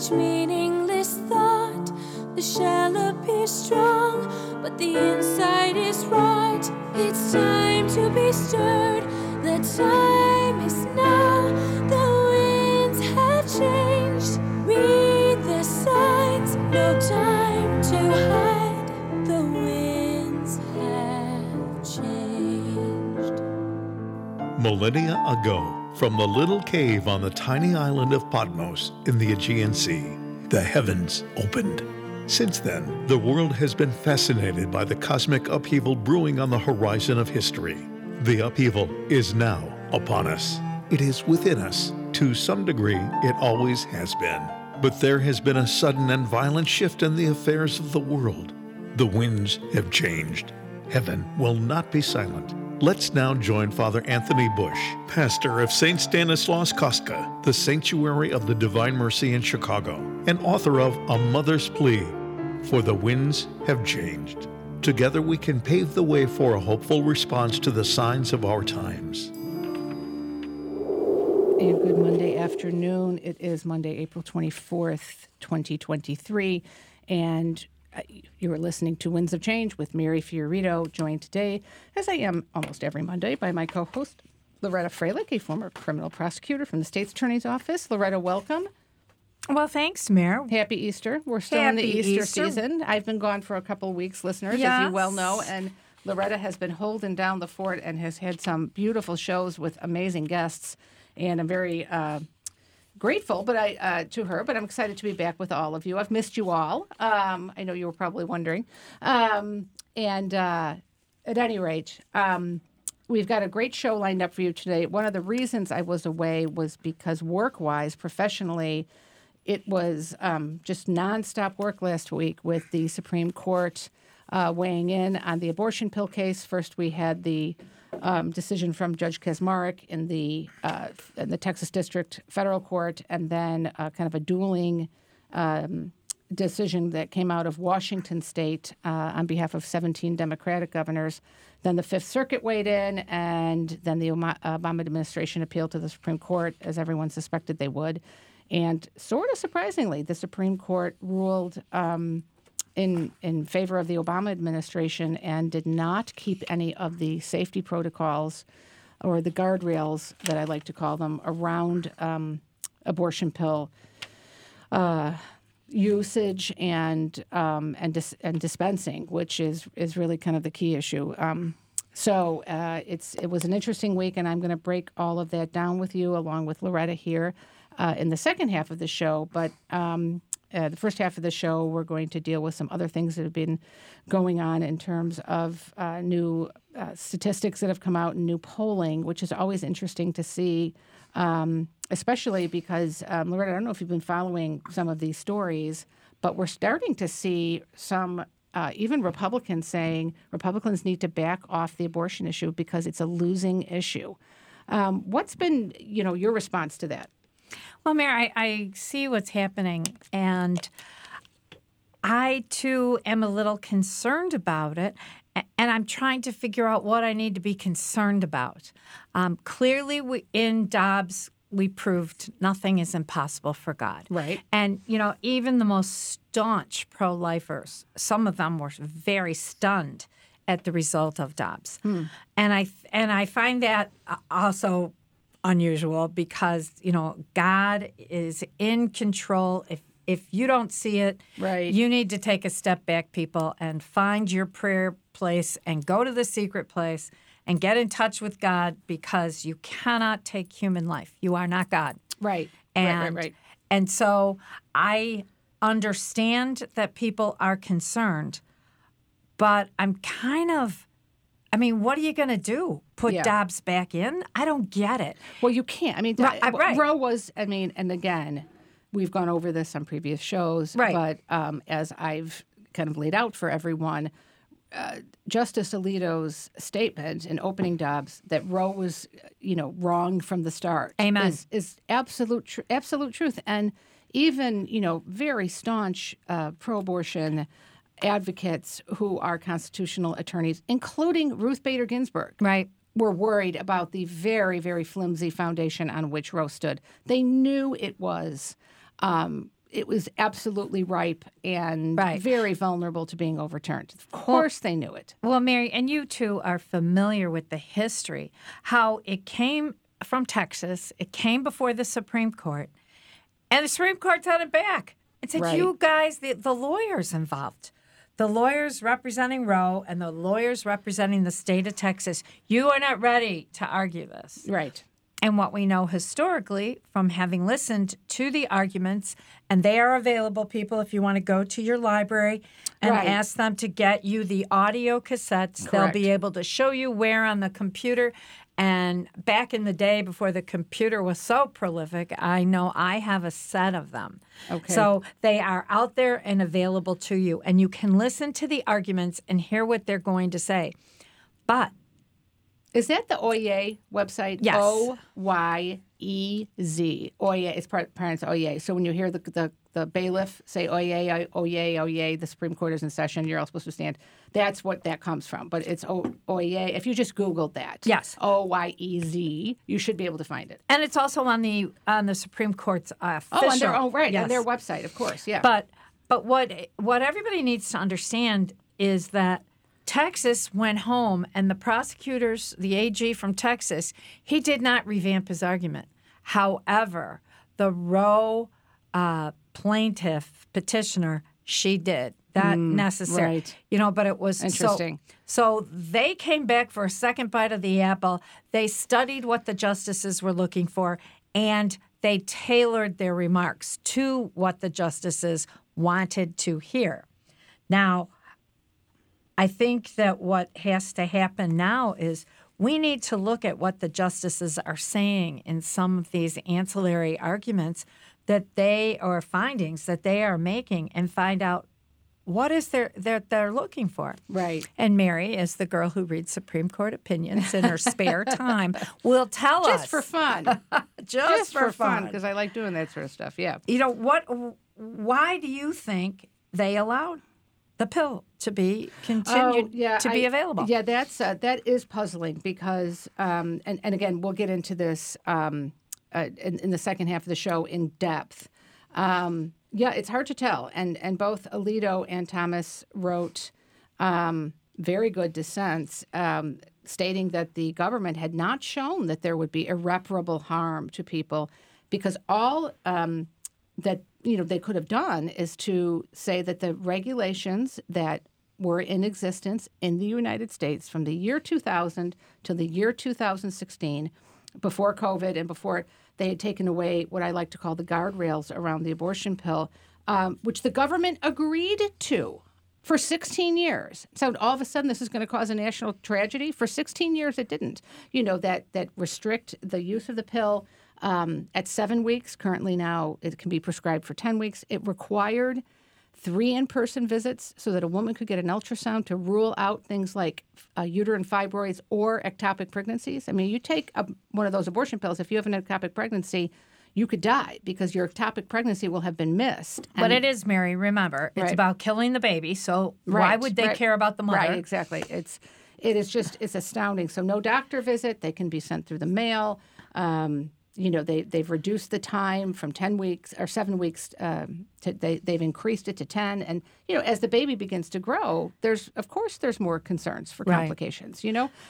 each meaningless thought. The shell appears strong, but the inside is rot. It's time to be stirred. The time is now. The winds have changed. Read the signs. No time to hide. The winds have changed. Millennia ago, from the little cave on the tiny island of Patmos in the Aegean Sea, the heavens opened. Since then, the world has been fascinated by the cosmic upheaval brewing on the horizon of history. The upheaval is now upon us. It is within us. To some degree, it always has been. But there has been a sudden and violent shift in the affairs of the world. The winds have changed. Heaven will not be silent. Let's now join Father Anthony Bush, pastor of St. Stanislaus Kostka, the Sanctuary of the Divine Mercy in Chicago, and author of A Mother's Plea, For the Winds Have Changed. Together we can pave the way for a hopeful response to the signs of our times. And good Monday afternoon. It is Monday, April 24th, 2023, and you are listening to Winds of Change with Mary Fiorito, joined today, as I am almost every Monday, by my co-host, Loretta Freilich, a former criminal prosecutor from the State's Attorney's Office. Loretta, welcome. Well, thanks, Mare. Happy Easter. We're still in the Easter season. I've been gone for a couple of weeks, listeners, as you well know, and Loretta has been holding down the fort and has had some beautiful shows with amazing guests, and I'm very grateful to her, but I'm excited to be back with all of you. I've missed you all. I know you were probably wondering. At any rate, we've got a great show lined up for you today. One of the reasons I was away was because work-wise, professionally, it was just nonstop work last week with the Supreme Court weighing in on the abortion pill case. First, we had the decision from Judge Kaczmarek in the Texas District Federal Court, and then kind of a dueling decision that came out of Washington State on behalf of 17 Democratic governors. Then the Fifth Circuit weighed in, and then the Obama administration appealed to the Supreme Court, as everyone suspected they would. And sort of surprisingly, the Supreme Court ruled in favor of the Obama administration and did not keep any of the safety protocols or the guardrails, that I like to call them, around abortion pill usage and dispensing, which is really kind of the key issue. So it was an interesting week, and I'm going to break all of that down with you along with Loretta here in the second half of the show. But the first half of the show, we're going to deal with some other things that have been going on in terms of new statistics that have come out and new polling, which is always interesting to see, especially because, Loretta, I don't know if you've been following some of these stories, but we're starting to see some, even Republicans saying Republicans need to back off the abortion issue because it's a losing issue. What's been, your response to that? Well, Mary, I see what's happening, and I, too, am a little concerned about it, and I'm trying to figure out what I need to be concerned about. Clearly, in Dobbs, we proved nothing is impossible for God. Right. And, even the most staunch pro-lifers, some of them were very stunned at the result of Dobbs. And I find that also unusual because, God is in control. If you don't see it, right, you need to take a step back, people, and find your prayer place and go to the secret place and get in touch with God, because you cannot take human life. You are not God. Right. And, right. And so I understand that people are concerned, but I'm kind of, what are you going to do? Put Dobbs back in? I don't get it. Well, you can't. Right. Roe was, and again, we've gone over this on previous shows, right, but as I've kind of laid out for everyone, Justice Alito's statement in opening Dobbs that Roe was, wrong from the start, Amen, is absolute truth. And even, very staunch pro-abortion advocates who are constitutional attorneys, including Ruth Bader Ginsburg, right, were worried about the very, very flimsy foundation on which Roe stood. They knew it was it was absolutely ripe and very vulnerable to being overturned. Of course they knew it. Well, Mary, and you two are familiar with the history, how it came from Texas, it came before the Supreme Court, and the Supreme Court had it back. It said, you guys, the lawyers involved, the lawyers representing Roe and the lawyers representing the state of Texas, you are not ready to argue this. Right. And what we know historically from having listened to the arguments, and they are available, people, if you want to go to your library and ask them to get you the audio cassettes. Correct. They'll be able to show you where on the computer. And back in the day before the computer was so prolific, I know I have a set of them. Okay. So they are out there and available to you. And you can listen to the arguments and hear what they're going to say. But is that the Oyez website? Yes. Oyez. Oyez. It's pronounced Oyez. So when you hear the bailiff say Oyez, Oyez, Oyez, the Supreme Court is in session, you're all supposed to stand. That's what that comes from. But it's Oyez. If you just Googled that, yes, Oyez, you should be able to find it. And it's also on the Supreme Court's official. On their own, right, yes. On their website, of course, yeah. But what everybody needs to understand is that Texas went home, and the prosecutors, the AG from Texas, he did not revamp his argument. However, the Roe plaintiff petitioner, she did. That necessary. Right. But it was interesting. So they came back for a second bite of the apple. They studied what the justices were looking for, and they tailored their remarks to what the justices wanted to hear. Now, I think that what has to happen now is we need to look at what the justices are saying in some of these ancillary arguments that or findings that they are making and find out what is they're looking for. Right. And Mary, as the girl who reads Supreme Court opinions in her spare time, will tell us. Just for fun. Just for fun. Because I like doing that sort of stuff, yeah. Why do you think they allowed the pill to be continued to be available? Yeah, that is puzzling because, and again, we'll get into this in the second half of the show in depth. It's hard to tell, and both Alito and Thomas wrote very good dissents, stating that the government had not shown that there would be irreparable harm to people, because all that they could have done is to say that the regulations that were in existence in the United States from the year 2000 to the year 2016, before COVID and before they had taken away what I like to call the guardrails around the abortion pill, which the government agreed to for 16 years. So all of a sudden this is going to cause a national tragedy? For 16 years it didn't. That restrict the use of the pill at 7 weeks. Currently now it can be prescribed for 10 weeks. It required 3 in-person visits so that a woman could get an ultrasound to rule out things like uterine fibroids or ectopic pregnancies. I mean, you take one of those abortion pills, if you have an ectopic pregnancy, you could die because your ectopic pregnancy will have been missed. But it is, Mary, remember, it's about killing the baby, so why would they care about the mother? Right, exactly. It's astounding. So no doctor visit. They can be sent through the mail. They've reduced the time from 10 weeks or 7 weeks. They've increased it to 10. And, as the baby begins to grow, there's more concerns for complications,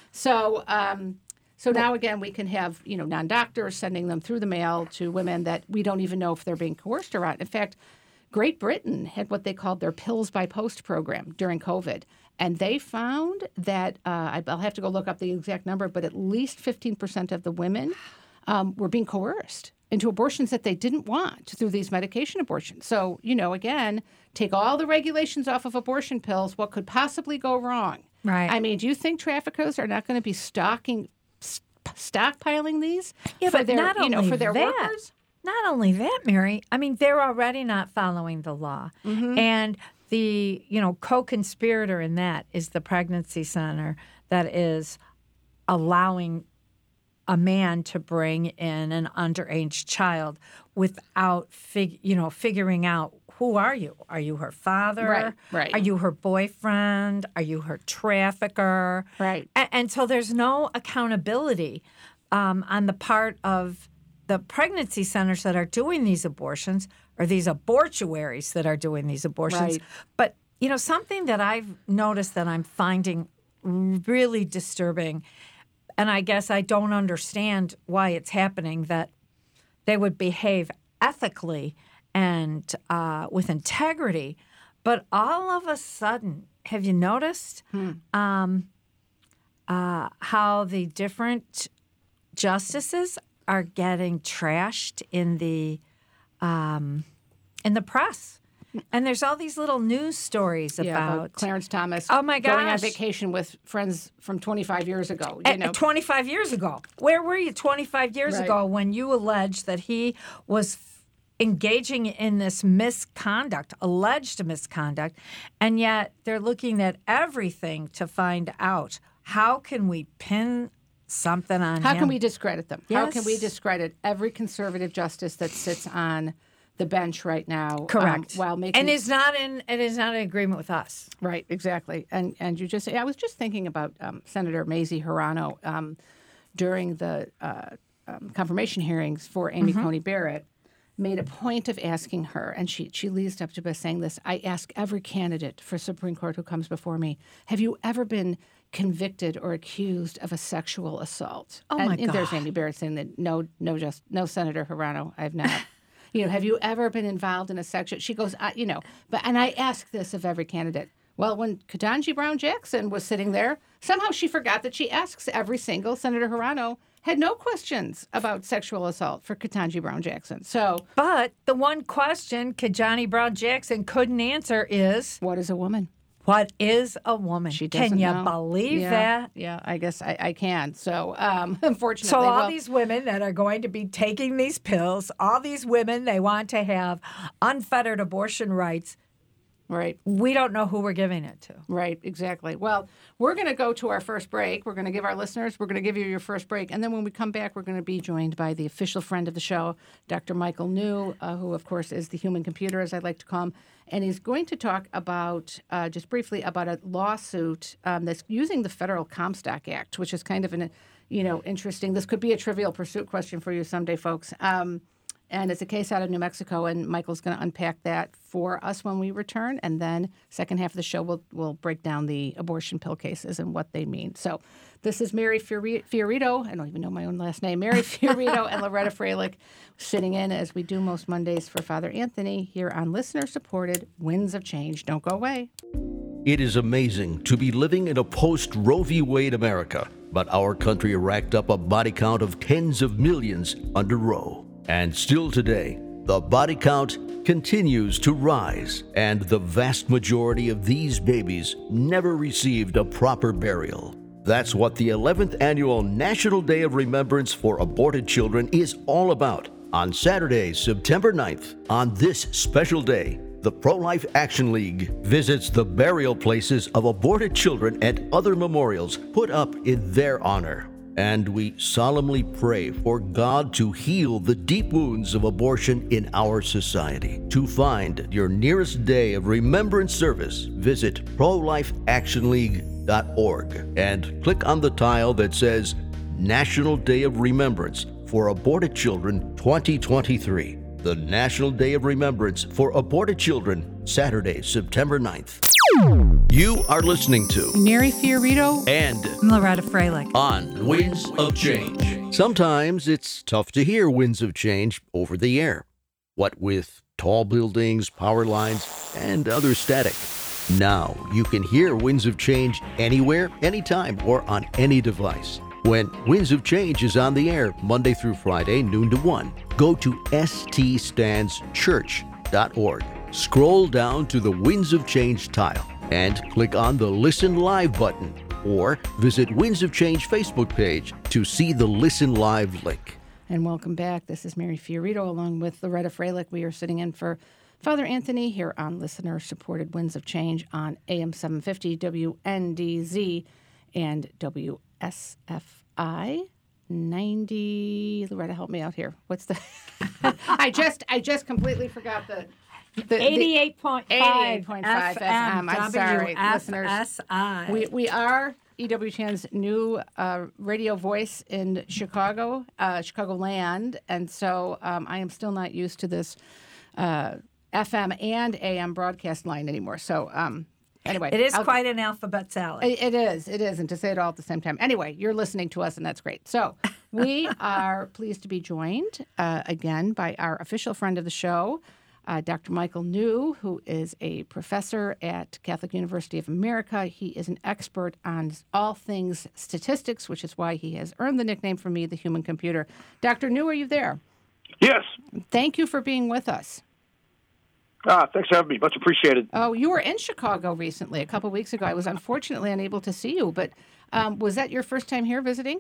So now, again, we can have, non-doctors sending them through the mail to women that we don't even know if they're being coerced or not. In fact, Great Britain had what they called their Pills by Post program during COVID. And they found that, I'll have to go look up the exact number, but at least 15% of the women were being coerced into abortions that they didn't want through these medication abortions. So, again, take all the regulations off of abortion pills. What could possibly go wrong? Right. I mean, do you think traffickers are not going to be stockpiling these for their, for their workers? Not only that, Mary, I mean, they're already not following the law. Mm-hmm. And the, co-conspirator in that is the pregnancy center that is allowing a man to bring in an underage child without figuring out, who are you? Are you her father? Right. Are you her boyfriend? Are you her trafficker? Right. And so there's no accountability on the part of the pregnancy centers that are doing these abortions or these abortuaries that are doing these abortions. Right. But, something that I've noticed that I'm finding really disturbing, and I guess I don't understand why it's happening, that they would behave ethically and with integrity, but all of a sudden, have you noticed how the different justices are getting trashed in the press? And there's all these little news stories about Clarence Thomas. Oh my gosh, going on vacation with friends from 25 years ago. 25 years ago. Where were you 25 years ago when you alleged that he was engaging in this alleged misconduct, and yet they're looking at everything to find out how can we pin something on him? How can we discredit them? Yes. How can we discredit every conservative justice that sits on the bench right now? Correct. While making and is not in agreement with us. Right, exactly. And you just I was just thinking about Senator Mazie Hirono during the confirmation hearings for Amy Coney Barrett. Made a point of asking her, and she leads up to by saying this, I ask every candidate for Supreme Court who comes before me, have you ever been convicted or accused of a sexual assault? Oh, and my God. There's Amy Barrett saying that no, Senator Hirono, I've not. Have you ever been involved in a sexual? She goes, and I ask this of every candidate. Well, when Ketanji Brown Jackson was sitting there, somehow she forgot that she asks every single Senator Hirono had no questions about sexual assault for Ketanji Brown Jackson. But the one question Ketanji Brown Jackson couldn't answer is, what is a woman? What is a woman? She doesn't Can you know. believe that? Yeah, I guess I can. So, unfortunately. So all these women that are going to be taking these pills, all these women, they want to have unfettered abortion rights. Right. We don't know who we're giving it to. Right, exactly. Well, we're going to go to our first break. We're going to give our listeners, we're going to give you your first break. And then when we come back, we're going to be joined by the official friend of the show, Dr. Michael New, who, of course, is the human computer, as I like to call him. And he's going to talk about, just briefly, about a lawsuit that's using the Federal Comstock Act, which is kind of an, interesting. This could be a Trivial Pursuit question for you someday, folks. And it's a case out of New Mexico, and Michael's going to unpack that for us when we return. And then second half of the show, we'll break down the abortion pill cases and what they mean. So this is Mary Fiorito. I don't even know my own last name. Mary Fiorito and Loretta Freilich sitting in, as we do most Mondays, for Father Anthony here on listener-supported Winds of Change. Don't go away. It is amazing to be living in a post-Roe v. Wade America, but our country racked up a body count of tens of millions under Roe. And still today, the body count continues to rise, and the vast majority of these babies never received a proper burial. That's what the 11th Annual National Day of Remembrance for Aborted Children is all about. On Saturday, September 9th, on this special day, the Pro-Life Action League visits the burial places of aborted children at other memorials put up in their honor. And we solemnly pray for God to heal the deep wounds of abortion in our society. To find your nearest day of remembrance service, visit prolifeactionleague.org and click on the tile that says National Day of Remembrance for Aborted Children 2023. The National Day of Remembrance for Aborted Children, Saturday, September 9th. You are listening to Mary Fiorito and Loretta Freilich on Winds of Change. Sometimes it's tough to hear Winds of Change over the air. What with tall buildings, power lines, and other static. Now you can hear Winds of Change anywhere, anytime, or on any device. When Winds of Change is on the air Monday through Friday, noon to 1, go to ststandschurch.org. Scroll down to the Winds of Change tile and click on the Listen Live button, or visit Winds of Change Facebook page to see the Listen Live link. And welcome back. This is Mary Fiorito along with Loretta Freilich. We are sitting in for Father Anthony here on listener-supported Winds of Change on AM 750 WNDZ and WSFI 90. Loretta, help me out here. What's the? I just completely forgot the 88.5 FM. I'm sorry, listeners. We are EWTN's new radio voice in Chicago, Chicagoland, and so I am still not used to this FM and AM broadcast line anymore. So anyway. It is quite an alphabet salad. It is, and to say it all at the same time. Anyway, you're listening to us, and that's great. So we are pleased to be joined again by our official friend of the show, Dr. Michael New, who is a professor at Catholic University of America. He is an expert on all things statistics, which is why he has earned the nickname from me, the human computer. Dr. New, are you there? Yes. Thank you for being with us. Thanks for having me. Much appreciated. Oh, you were in Chicago recently, a couple of weeks ago. I was unfortunately unable to see you, but was that your first time here visiting?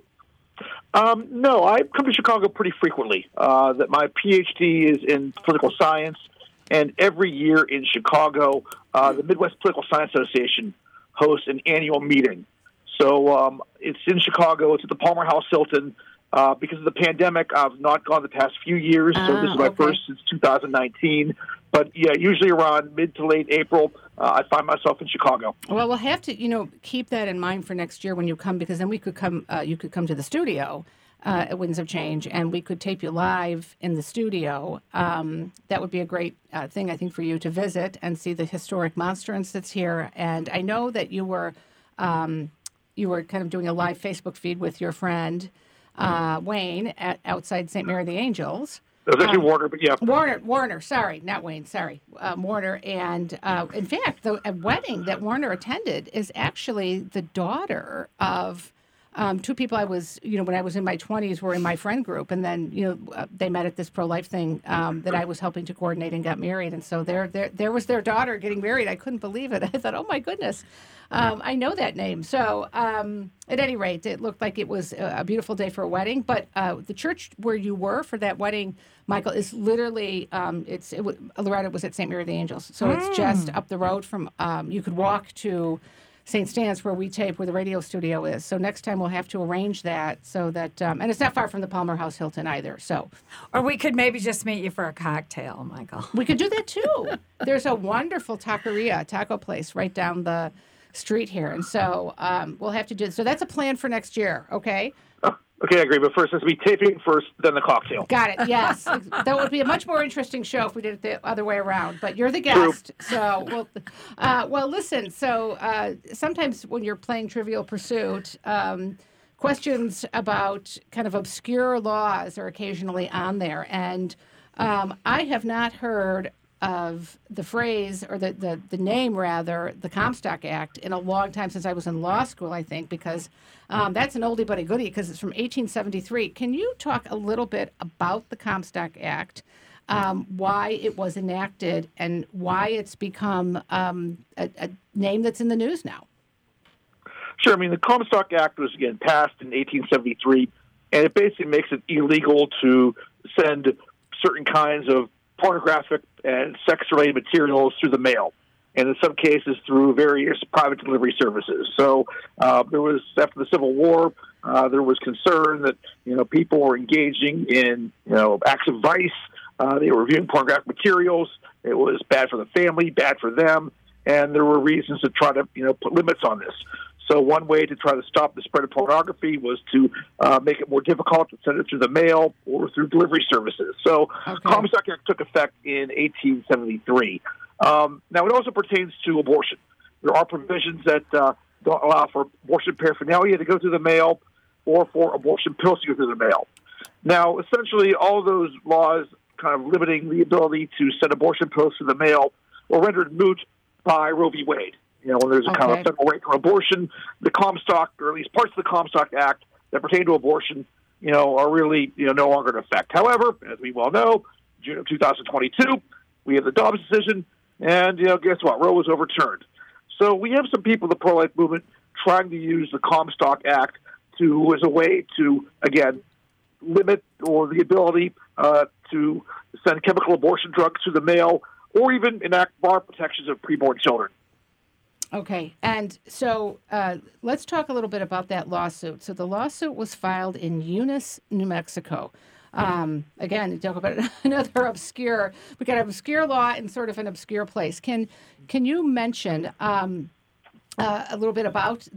No, I come to Chicago pretty frequently. That my PhD is in political science, and every year in Chicago, the Midwest Political Science Association hosts an annual meeting. So it's in Chicago. It's at the Palmer House Hilton. Because of the pandemic, I've not gone the past few years, so this is my first since 2019. But yeah, usually around mid to late April, I find myself in Chicago. Well, we'll have to, keep that in mind for next year when you come, because then we could come. You could come to the studio at Winds of Change, and we could tape you live in the studio. That would be a great thing, I think, for you to visit and see the historic monstrance that's here. And I know that you were kind of doing a live Facebook feed with your friend Wayne outside St. Mary the Angels. It was actually Warner, but yeah. Warner, sorry, not Wayne, sorry. Warner. And in fact, the wedding that Warner attended is actually the daughter of two people I was, when I was in my 20s, were in my friend group. And then, they met at this pro-life thing that I was helping to coordinate and got married. And so there was their daughter getting married. I couldn't believe it. I thought, oh, my goodness. I know that name. So at any rate, it looked like it was a beautiful day for a wedding. But the church where you were for that wedding, Michael, is literally, Loretta was at St. Mary of the Angels. So it's just up the road from, you could walk to St. Stan's where we tape, where the radio studio is. So next time we'll have to arrange that so that, and it's not far from the Palmer House Hilton either. So, or we could maybe just meet you for a cocktail, Michael. We could do that too. There's a wonderful taco place right down the street here, and so we'll have to do. So that's a plan for next year. Okay. Okay, I agree. But first, let's be taping first, then the cocktail. Got it. Yes, that would be a much more interesting show if we did it the other way around. But you're the guest, so well, listen. So sometimes when you're playing Trivial Pursuit, questions about kind of obscure laws are occasionally on there, and I have not heard of the phrase or the name rather, the Comstock Act, in a long time, since I was in law school, I think, because that's an oldie but a goodie because it's from 1873. Can you talk a little bit about the Comstock Act, why it was enacted, and why it's become a name that's in the news now? Sure. I mean, the Comstock Act was, again, passed in 1873, and it basically makes it illegal to send certain kinds of pornographic and sex-related materials through the mail, and in some cases through various private delivery services. So there was, after the Civil War, there was concern that people were engaging in acts of vice. They were viewing pornographic materials. It was bad for the family, bad for them, and there were reasons to try to put limits on this. So one way to try to stop the spread of pornography was to make it more difficult to send it through the mail or through delivery services. So Comstock Act took effect in 1873. Now, it also pertains to abortion. There are provisions that don't allow for abortion paraphernalia to go through the mail or for abortion pills to go through the mail. Now, essentially, all of those laws kind of limiting the ability to send abortion pills through the mail were rendered moot by Roe v. Wade. When there's a kind of federal right to abortion, the Comstock, or at least parts of the Comstock Act that pertain to abortion, are really, no longer in effect. However, as we well know, June of 2022, we have the Dobbs decision, and, guess what? Roe was overturned. So we have some people in the pro-life movement trying to use the Comstock Act as a way to, again, limit or the ability to send chemical abortion drugs through the mail or even enact bar protections of preborn children. Okay, and so let's talk a little bit about that lawsuit. So the lawsuit was filed in Eunice, New Mexico. Again, you talk about another obscure. We got an obscure law in sort of an obscure place. Can you mention a little bit about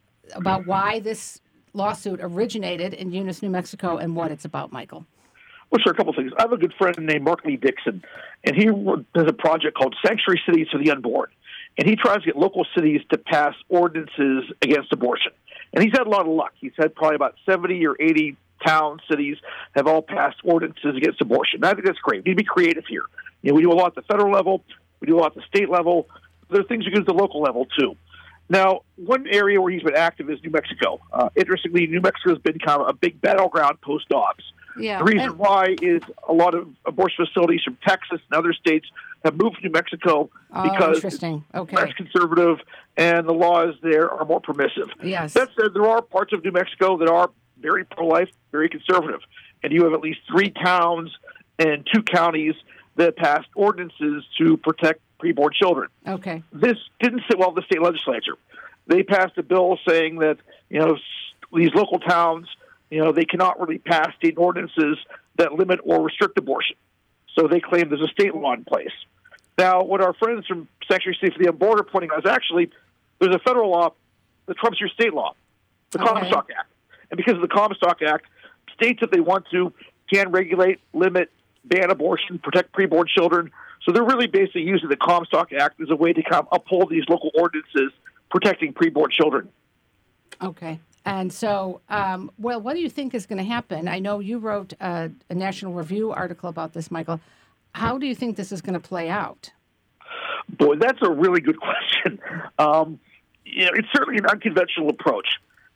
about why this lawsuit originated in Eunice, New Mexico, and what it's about, Michael? Well, sure, a couple of things. I have a good friend named Mark Lee Dixon, and he does a project called Sanctuary Cities for the Unborn. And he tries to get local cities to pass ordinances against abortion. And he's had a lot of luck. He's had probably about 70 or 80 town cities have all passed ordinances against abortion. And I think that's great. We need to be creative here. You know, we do a lot at the federal level. We do a lot at the state level. There are things we do at the local level, too. Now, one area where he's been active is New Mexico. Interestingly, New Mexico has been kind of a big battleground post-Dobbs. Yeah. The reason why is a lot of abortion facilities from Texas and other states have moved to New Mexico because it's less conservative and the laws there are more permissive. Yes. That said, there are parts of New Mexico that are very pro-life, very conservative. And you have at least 3 towns and 2 counties that passed ordinances to protect preborn children. Okay. This didn't sit well with the state legislature. They passed a bill saying that, you know, these local towns, you know, they cannot really pass state ordinances that limit or restrict abortion. So they claim there's a state law in place. Now, what our friends from Sanctuary City for the Unborn are pointing out is actually there's a federal law that trumps your state law, the Comstock Act. And because of the Comstock Act, states, if they want to, can regulate, limit, ban abortion, protect preborn children. So they're really basically using the Comstock Act as a way to kind of uphold these local ordinances protecting preborn children. Okay. And so, well, what do you think is going to happen? I know you wrote a National Review article about this, Michael. How do you think this is going to play out? Boy, that's a really good question. You know, it's certainly an unconventional approach.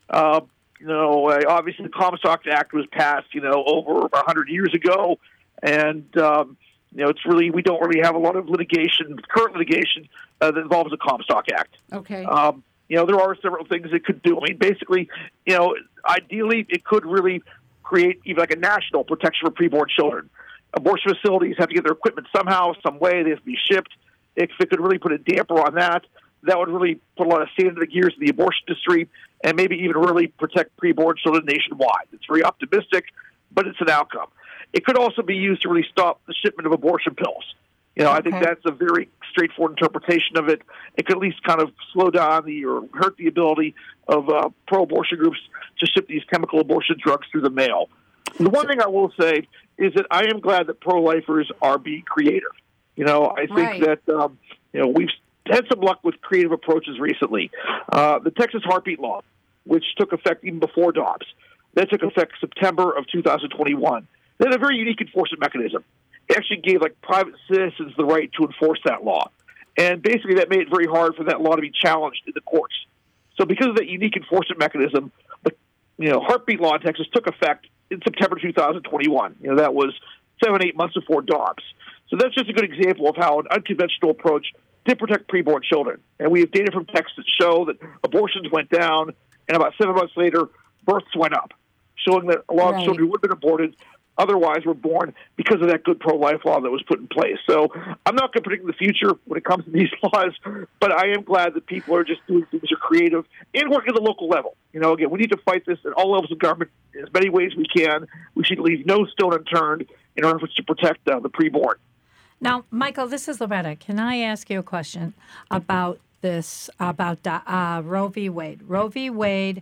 You know, obviously the Comstock Act was passed, you know, over 100 years ago, and you know, it's really, we don't really have a lot of litigation, current litigation that involves the Comstock Act. Okay. You know, there are several things it could do. I mean, basically, you know, ideally, it could really create even like a national protection for preborn children. Abortion facilities have to get their equipment somehow, some way. They have to be shipped. If it could really put a damper on that, that would really put a lot of sand in the gears of the abortion industry and maybe even really protect preborn children nationwide. It's very optimistic, but it's an outcome. It could also be used to really stop the shipment of abortion pills. You know, I think that's a very straightforward interpretation of it. It could at least kind of slow down or hurt the ability of pro-abortion groups to ship these chemical abortion drugs through the mail. The one thing I will say is that I am glad that pro-lifers are being creative. You know, I think that, you know, we've had some luck with creative approaches recently. The Texas Heartbeat Law, which took effect even before Dobbs, that took effect September of 2021. They had a very unique enforcement mechanism. It actually gave like private citizens the right to enforce that law. And basically that made it very hard for that law to be challenged in the courts. So because of that unique enforcement mechanism, the heartbeat law in Texas took effect in September 2021. You know, that was 7-8 months before Dobbs. So that's just a good example of how an unconventional approach did protect preborn children. And we have data from Texas that show that abortions went down, and about 7 months later, births went up, showing that a lot of children who would have been aborted otherwise were born because of that good pro-life law that was put in place. So I'm not going to predict the future when it comes to these laws, but I am glad that people are just doing things that are creative and working at the local level. You know, again, we need to fight this at all levels of government in as many ways we can. We should leave no stone unturned in order to protect the preborn. Now, Michael, this is Loretta. Can I ask you a question about this, about Roe v. Wade? Roe v. Wade,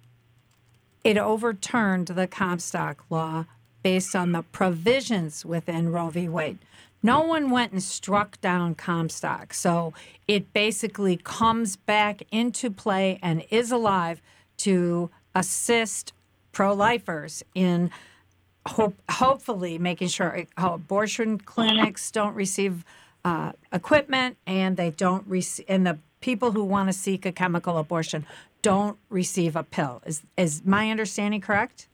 it overturned the Comstock law based on the provisions within Roe v. Wade. No one went and struck down Comstock. So it basically comes back into play and is alive to assist pro-lifers in hopefully making sure abortion clinics don't receive equipment and they don't receive, and the people who want to seek a chemical abortion don't receive a pill. Is my understanding correct?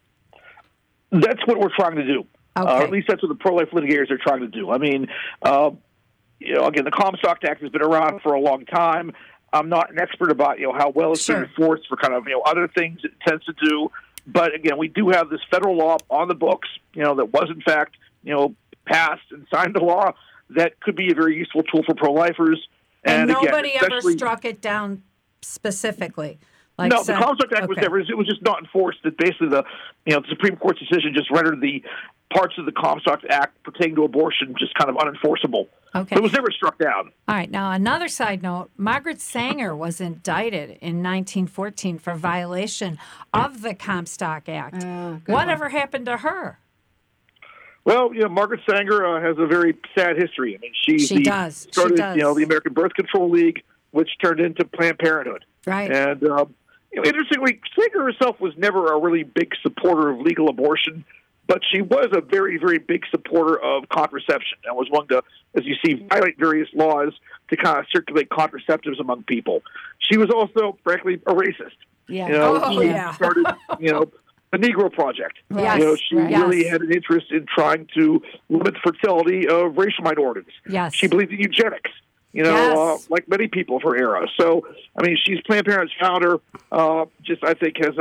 That's what we're trying to do. Okay. Or at least that's what the pro-life litigators are trying to do. I mean, you know, again, the Comstock Act has been around for a long time. I'm not an expert about, you know, how well it's been enforced for kind of, you know, other things it tends to do. But again, we do have this federal law on the books, you know, that was in fact, you know, passed and signed a law that could be a very useful tool for pro-lifers. And nobody ever struck it down specifically. Like no, the Comstock Act was never. It was just not enforced. That basically the Supreme Court's decision just rendered the parts of the Comstock Act pertaining to abortion just kind of unenforceable. Okay, so it was never struck down. All right. Now, another side note: Margaret Sanger was indicted in 1914 for violation of the Comstock Act. Whatever happened to her? Well, Margaret Sanger has a very sad history. I mean, she started, the American Birth Control League, which turned into Planned Parenthood. Right. And, interestingly, Sanger herself was never a really big supporter of legal abortion, but she was a very, very big supporter of contraception and was one to, as you see, violate various laws to kind of circulate contraceptives among people. She was also, frankly, a racist. Yeah. She started, the Negro Project. Yes. She really had an interest in trying to limit the fertility of racial minorities. Yes. She believed in eugenics, like many people of her era. So, I mean, she's Planned Parenthood's founder. I think has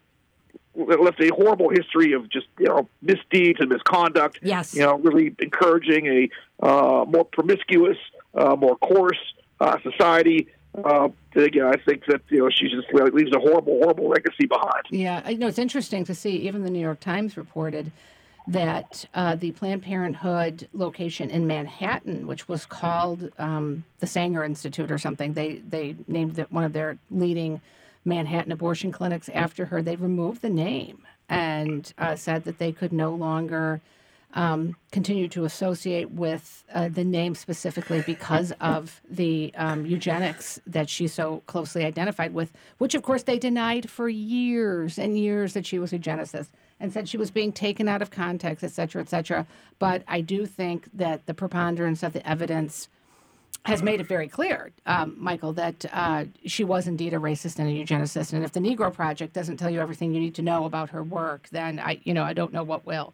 left a horrible history of just misdeeds and misconduct. Yes. Really encouraging a more promiscuous, more coarse society. Again, I think that she just leaves a horrible, horrible legacy behind. Yeah, it's interesting to see. Even the New York Times reported that the Planned Parenthood location in Manhattan, which was called the Sanger Institute or something, they named it one of their leading Manhattan abortion clinics after her. They removed the name and said that they could no longer continue to associate with the name specifically because of the eugenics that she so closely identified with, which, of course, they denied for years and years that she was a eugenicist and said she was being taken out of context, et cetera, et cetera. But I do think that the preponderance of the evidence has made it very clear, Michael, that she was indeed a racist and a eugenicist. And if the Negro Project doesn't tell you everything you need to know about her work, then I don't know what will.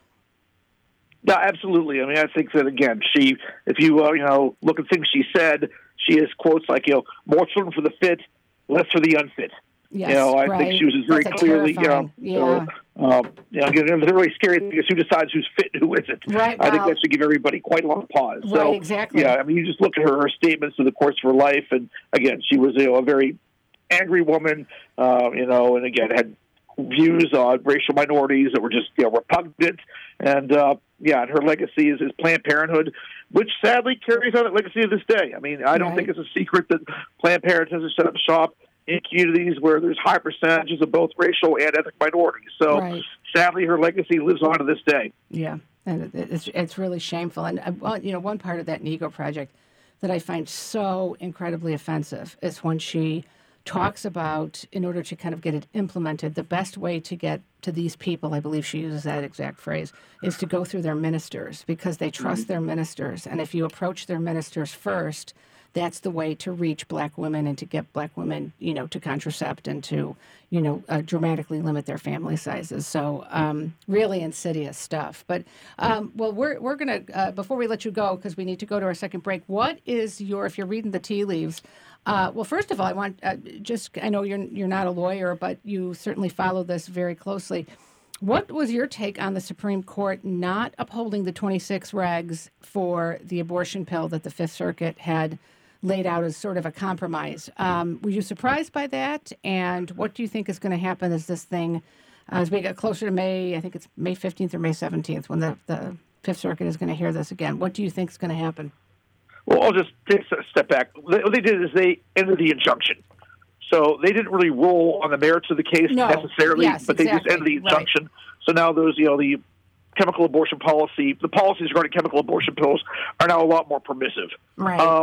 No, absolutely. I mean, I think that, again, if you look at things she said, she has quotes like, more children for the fit, less for the unfit. Yes, I think she was very clearly, again, the really scary thing is who decides who's fit and who isn't. Right. I think that should give everybody quite a long pause. Right, so, exactly. Yeah, I mean, you just look at her statements through the course of her life, and again, she was a very angry woman, and again, had views on racial minorities that were just repugnant, and her legacy is Planned Parenthood, which sadly carries on that legacy to this day. I mean, I don't think it's a secret that Planned Parenthood has set up shop in communities where there's high percentages of both racial and ethnic minorities. So sadly, her legacy lives on to this day. Yeah, and it's really shameful. And one part of that Negro Project that I find so incredibly offensive is when she talks about, in order to kind of get it implemented, the best way to get to these people, I believe she uses that exact phrase, is to go through their ministers, because they trust their ministers. And if you approach their ministers first, that's the way to reach black women and to get black women, to contracept and to, dramatically limit their family sizes. So really insidious stuff. But, we're going to, before we let you go, because we need to go to our second break, what is if you're reading the tea leaves, first of all, I want I know you're not a lawyer, but you certainly follow this very closely. What was your take on the Supreme Court not upholding the 26 regs for the abortion pill that the Fifth Circuit had laid out as sort of a compromise? Were you surprised by that? And what do you think is going to happen as this thing, as we get closer to May, I think it's May 15th or May 17th, when the Fifth Circuit is going to hear this again? What do you think is going to happen? Well, I'll just take a step back. What they did is they ended the injunction. So they didn't really rule on the merits of the case necessarily, but they just ended the injunction. Right. So now those, the chemical abortion policy, the policies regarding chemical abortion pills are now a lot more permissive. Right.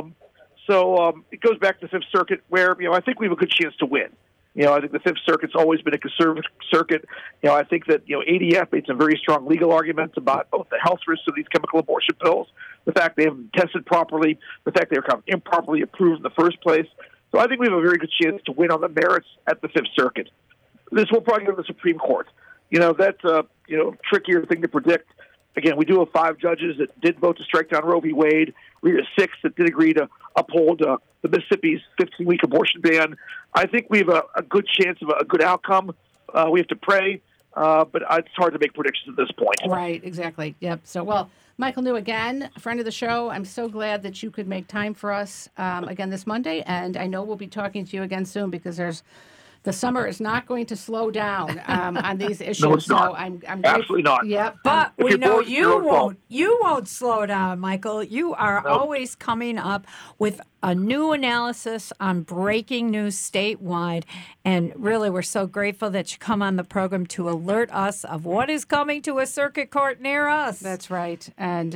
So it goes back to the Fifth Circuit where, I think we have a good chance to win. I think the Fifth Circuit's always been a conservative circuit. I think that, ADF made some very strong legal arguments about both the health risks of these chemical abortion pills, the fact they haven't been tested properly, the fact they were kind of improperly approved in the first place. So I think we have a very good chance to win on the merits at the Fifth Circuit. This will probably go to the Supreme Court. That's a, trickier thing to predict. Again, we do have 5 judges that did vote to strike down Roe v. Wade. We have 6 that did agree to uphold the Mississippi's 15-week abortion ban. I think we have a good chance of a good outcome. We have to pray, but it's hard to make predictions at this point. Right, exactly. Yep. So, Michael New, again, a friend of the show. I'm so glad that you could make time for us again this Monday, and I know we'll be talking to you again soon because there's the summer is not going to slow down on these issues. No, it's not. So I'm absolutely not. Yep. But we know you won't. Fault. You won't slow down, Michael. You are always coming up with a new analysis on breaking news statewide, and really, we're so grateful that you come on the program to alert us of what is coming to a circuit court near us. That's right, and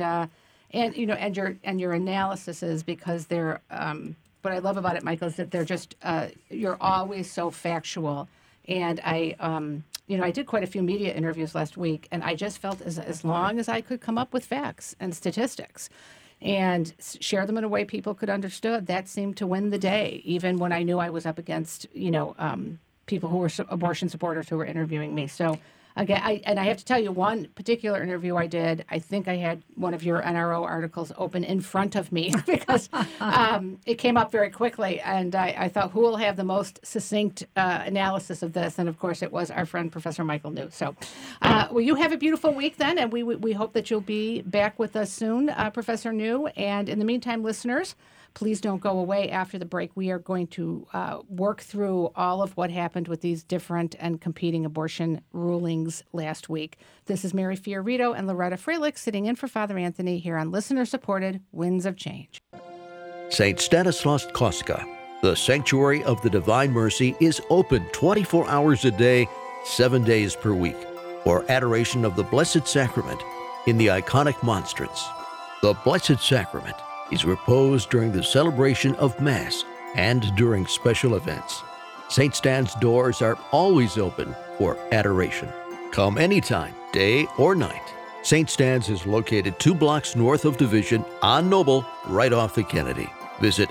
your analysis is because they're. What I love about it, Michael, is that they're just you're always so factual, and I did quite a few media interviews last week, and I just felt as long as I could come up with facts and statistics and share them in a way people could understand, that seemed to win the day, even when I knew I was up against, people who were abortion supporters who were interviewing me. So, again, I have to tell you, one particular interview I did, I think I had one of your NRO articles open in front of me because it came up very quickly, and I thought, who will have the most succinct analysis of this? And, of course, it was our friend, Professor Michael New. So, well, you have a beautiful week then, and we hope that you'll be back with us soon, Professor New. And in the meantime, listeners, please don't go away after the break. We are going to work through all of what happened with these different and competing abortion rulings last week. This is Mary Fiorito and Loretta Freilich sitting in for Father Anthony here on listener-supported Winds of Change. St. Stanislaus Kostka, the Sanctuary of the Divine Mercy, is open 24 hours a day, 7 days per week, for adoration of the Blessed Sacrament in the iconic monstrance. The Blessed Sacrament is reposed during the celebration of Mass and during special events. St. Stan's doors are always open for adoration. Come anytime, day or night. St. Stan's is located 2 blocks north of Division on Noble, right off the Kennedy. Visit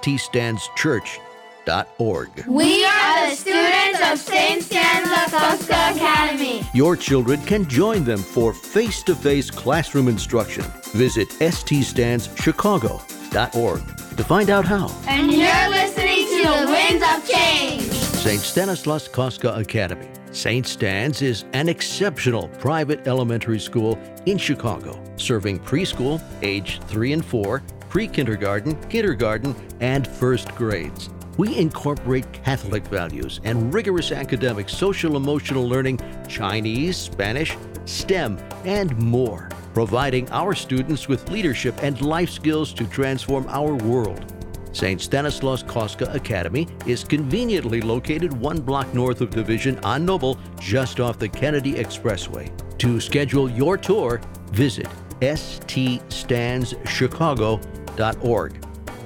ststanschurch.org. We are the students of St. Stanislaus Kostka Academy. Your children can join them for face-to-face classroom instruction. Visit ststanschchicago.org to find out how. And you're listening to the Winds of Change. St. Stanislaus Kostka Academy. St. Stan's is an exceptional private elementary school in Chicago, serving preschool, age 3 and 4, pre-kindergarten, kindergarten, and first grades. We incorporate Catholic values and rigorous academic social-emotional learning, Chinese, Spanish, STEM, and more, providing our students with leadership and life skills to transform our world. St. Stanislaus Kostka Academy is conveniently located 1 block north of Division on Noble, just off the Kennedy Expressway. To schedule your tour, visit ststanschchicago.org.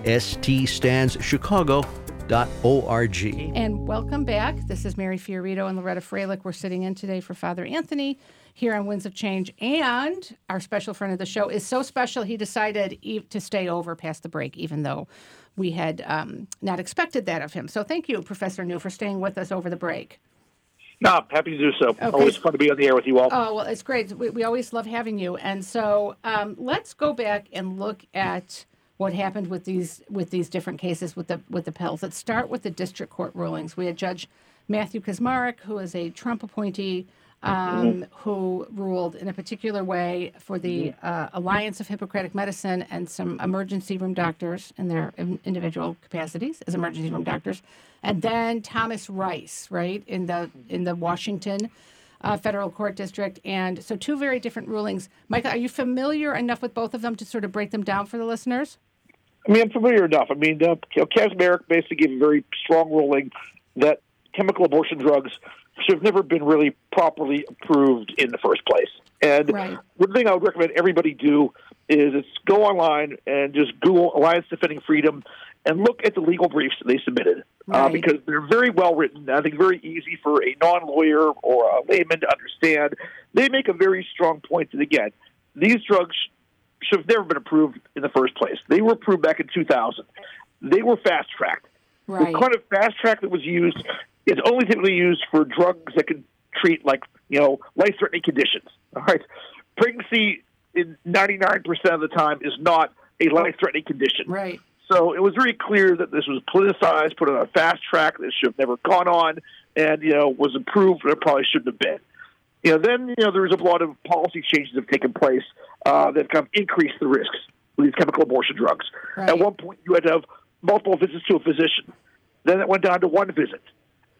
ststanschchicago.org. And welcome back. This is Mary Fiorito and Loretta Freilich. We're sitting in today for Father Anthony here on Winds of Change. And our special friend of the show is so special, he decided to stay over past the break, even though we had not expected that of him. So thank you, Professor New, for staying with us over the break. No, happy to do so. Okay. Always fun to be on the air with you all. Oh, well, it's great. We always love having you. And so let's go back and look at what happened with these different cases with the pills. Let's start with the district court rulings. We had Judge Matthew Kaczmarek, who is a Trump appointee, who ruled in a particular way for the Alliance of Hippocratic Medicine and some emergency room doctors in their individual capacities as emergency room doctors, and then Thomas Rice, right, in the Washington federal court district. And so 2 very different rulings. Michael, are you familiar enough with both of them to sort of break them down for the listeners? I mean, I'm familiar enough. I mean, Kaczmarek basically gave a very strong ruling that chemical abortion drugs should have never been really properly approved in the first place. And one thing I would recommend everybody do is go online and just Google Alliance Defending Freedom and look at the legal briefs that they submitted, because they're very well written. I think very easy for a non-lawyer or a layman to understand. They make a very strong point that, again, these drugs should have never been approved in the first place. They were approved back in 2000. They were fast-tracked. The kind of fast-track that was used is only typically used for drugs that can treat, life-threatening conditions. All right, pregnancy in 99% of the time is not a life-threatening condition. Right. So it was very clear that this was politicized, put on a fast track that should have never gone on, and was approved when it probably shouldn't have been. Then there was a lot of policy changes that have taken place that kind of increased the risks with these chemical abortion drugs. Right. At one point, you had to have multiple visits to a physician. Then it went down to 1 visit.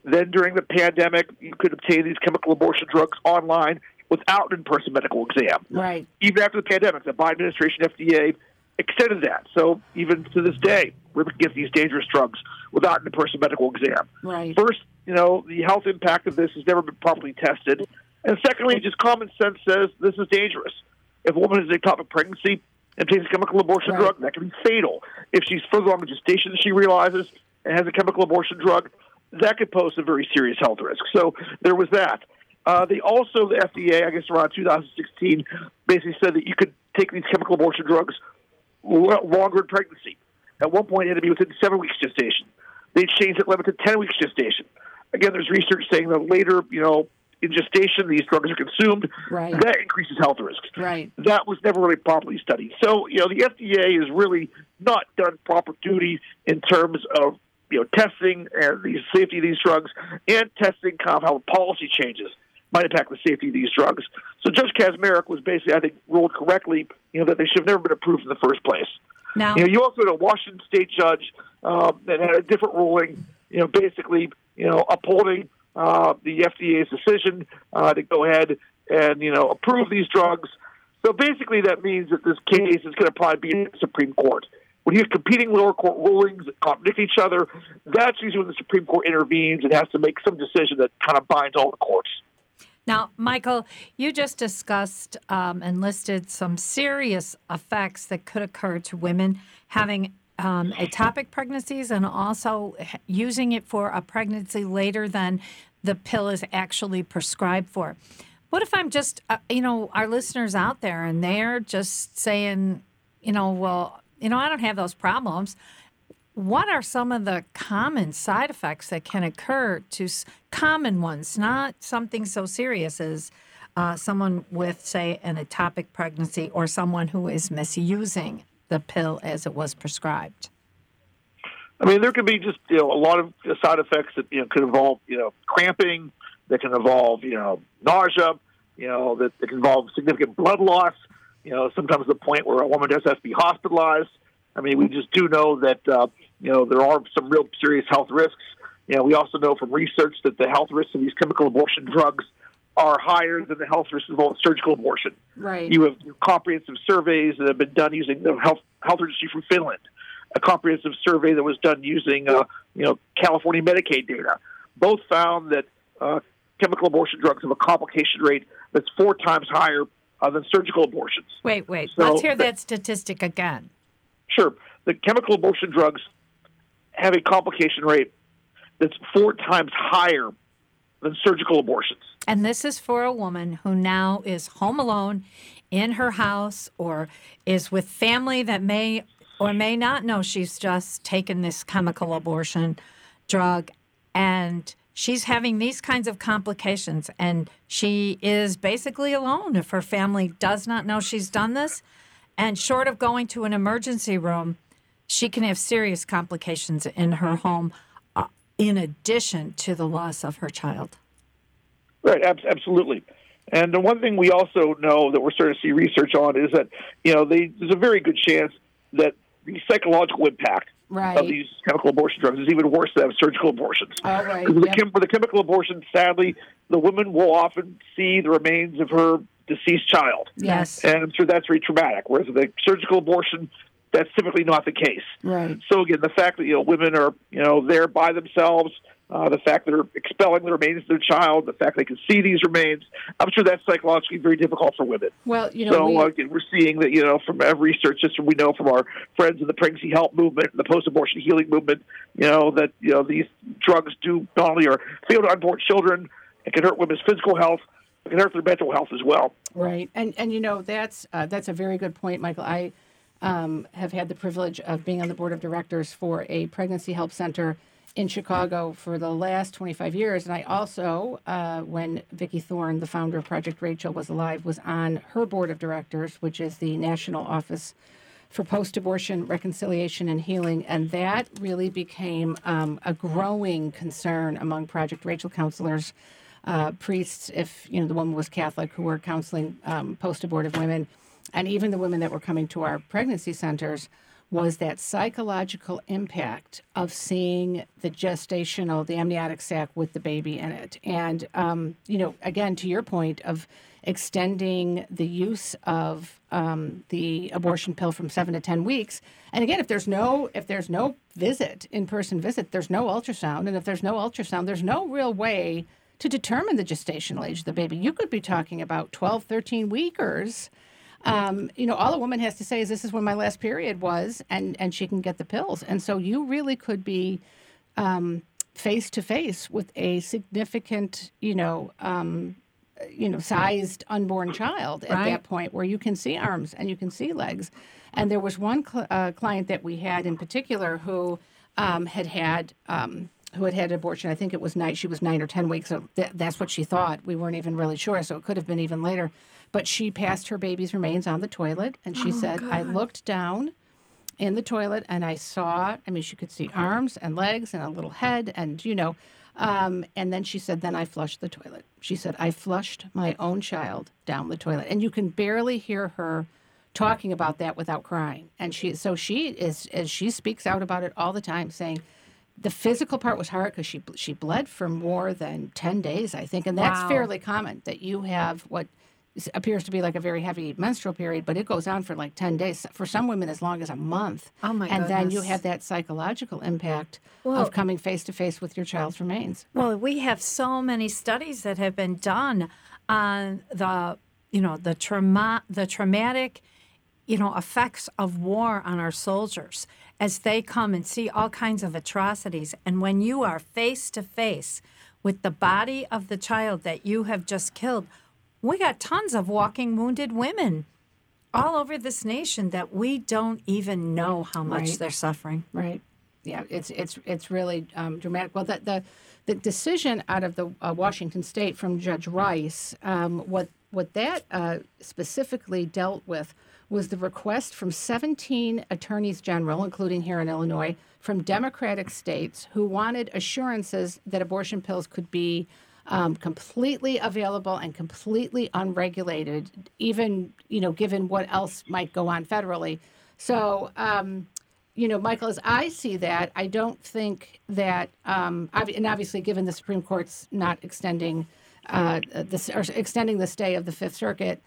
Then during the pandemic, you could obtain these chemical abortion drugs online without an in-person medical exam. Right. Even after the pandemic, the Biden administration, FDA, extended that. So even to this day, we're looking at these dangerous drugs without an in-person medical exam. Right. First, the health impact of this has never been properly tested. And secondly, just common sense says this is dangerous. If a woman has ectopic pregnancy and takes a chemical abortion drug, that can be fatal. If she's further along in gestation than she realizes and has a chemical abortion drug, that could pose some very serious health risks. So there was that. The FDA, I guess around 2016, basically said that you could take these chemical abortion drugs longer in pregnancy. At one point, it had to be within 7 weeks gestation. They changed it limit to 10 weeks gestation. Again, there's research saying that later, in gestation, these drugs are consumed. Right. That increases health risks. Right. That was never really properly studied. So, the FDA has really not done proper duty in terms of, testing and the safety of these drugs and testing kind of how policy changes might impact the safety of these drugs. So Judge Kaczmarek was basically, I think, ruled correctly, that they should have never been approved in the first place. Now, you also had a Washington state judge that had a different ruling, basically, upholding the FDA's decision to go ahead and, approve these drugs. So basically that means that this case is going to probably be in the Supreme Court. When you have competing lower court rulings that contradict each other, that's usually when the Supreme Court intervenes and has to make some decision that kind of binds all the courts. Now, Michael, you just discussed and listed some serious effects that could occur to women having ectopic pregnancies and also using it for a pregnancy later than the pill is actually prescribed for. What if I'm just, our listeners out there and they're just saying, I don't have those problems. What are some of the common side effects that can occur to common ones, not something so serious as someone with, say, an ectopic pregnancy or someone who is misusing the pill as it was prescribed? I mean, there can be just, a lot of side effects that, could involve, cramping, that can involve, nausea, that can involve significant blood loss, sometimes the point where a woman does have to be hospitalized. I mean, we just do know that, there are some real serious health risks. We also know from research that the health risks of these chemical abortion drugs are higher than the health risks involved in surgical abortion. Right. You have comprehensive surveys that have been done using the health registry from Finland, a comprehensive survey that was done using, California Medicaid data. Both found that chemical abortion drugs have a complication rate that's 4 times higher than surgical abortions. Wait. So, let's hear that statistic again. Sure. The chemical abortion drugs have a complication rate that's 4 times higher than surgical abortions. And this is for a woman who now is home alone in her house or is with family that may or may not know she's just taken this chemical abortion drug, and she's having these kinds of complications, and she is basically alone if her family does not know she's done this. And short of going to an emergency room, she can have serious complications in her home in addition to the loss of her child. Right, absolutely. And the one thing we also know that we're starting to see research on is that, there's a very good chance that the psychological impact of these chemical abortion drugs is even worse than surgical abortions. All right. With the chemical abortion, sadly, the woman will often see the remains of her deceased child. Yes. And I'm sure that's very traumatic. Whereas with the surgical abortion, that's typically not the case. Right. So again, the fact that women are there by themselves, the fact that they're expelling the remains of their child, the fact they can see these remains, I'm sure that's psychologically very difficult for women. Well, again, we're seeing that from every research, just we know from our friends in the pregnancy health movement, the post-abortion healing movement, that these drugs do not only are fatal to unborn children, it can hurt women's physical health, it can hurt their mental health as well. Right, and that's a very good point, Michael. I have had the privilege of being on the board of directors for a pregnancy help center in Chicago for the last 25 years. And I also, when Vicki Thorne, the founder of Project Rachel, was alive, was on her board of directors, which is the National Office for Post-Abortion Reconciliation and Healing. And that really became a growing concern among Project Rachel counselors, priests, if the woman was Catholic, who were counseling post-abortive women, and even the women that were coming to our pregnancy centers, was that psychological impact of seeing the amniotic sac with the baby in it. And, again, to your point of extending the use of the abortion pill from 7 to 10 weeks. And again, if there's no in-person visit, there's no ultrasound. And if there's no ultrasound, there's no real way to determine the gestational age of the baby. You could be talking about 12, 13 weekers. All a woman has to say is, this is when my last period was, and she can get the pills. And so you really could be face to face with a significant, sized unborn child at that point, where you can see arms and you can see legs. And there was one client that we had in particular who had had an abortion. I think it was she was 9 or 10 weeks. So that's what she thought. We weren't even really sure. So it could have been even later. But she passed her baby's remains on the toilet, and she said, God. I looked down in the toilet, and I saw, she could see arms and legs and a little head, and, and then she said, then I flushed the toilet. She said, I flushed my own child down the toilet. And you can barely hear her talking about that without crying. And she speaks out about it all the time, saying, the physical part was hard because she bled for more than 10 days, I think. And that's fairly common, that you have what appears to be like a very heavy menstrual period, but it goes on for like 10 days. For some women, as long as a month. Oh, my goodness. And then you have that psychological impact of coming face-to-face with your child's remains. Well, we have so many studies that have been done on the traumatic, effects of war on our soldiers as they come and see all kinds of atrocities. And when you are face-to-face with the body of the child that you have just killed, we got tons of walking wounded women all over this nation that we don't even know how much they're suffering. Right. Yeah, it's really dramatic. Well, the decision out of the Washington State from Judge Rice, what that specifically dealt with was the request from 17 attorneys general, including here in Illinois, from Democratic states who wanted assurances that abortion pills could be completely available and completely unregulated, even, given what else might go on federally. So, Michael, as I see that, I don't think that, and obviously given the Supreme Court's not extending extending the stay of the Fifth Circuit,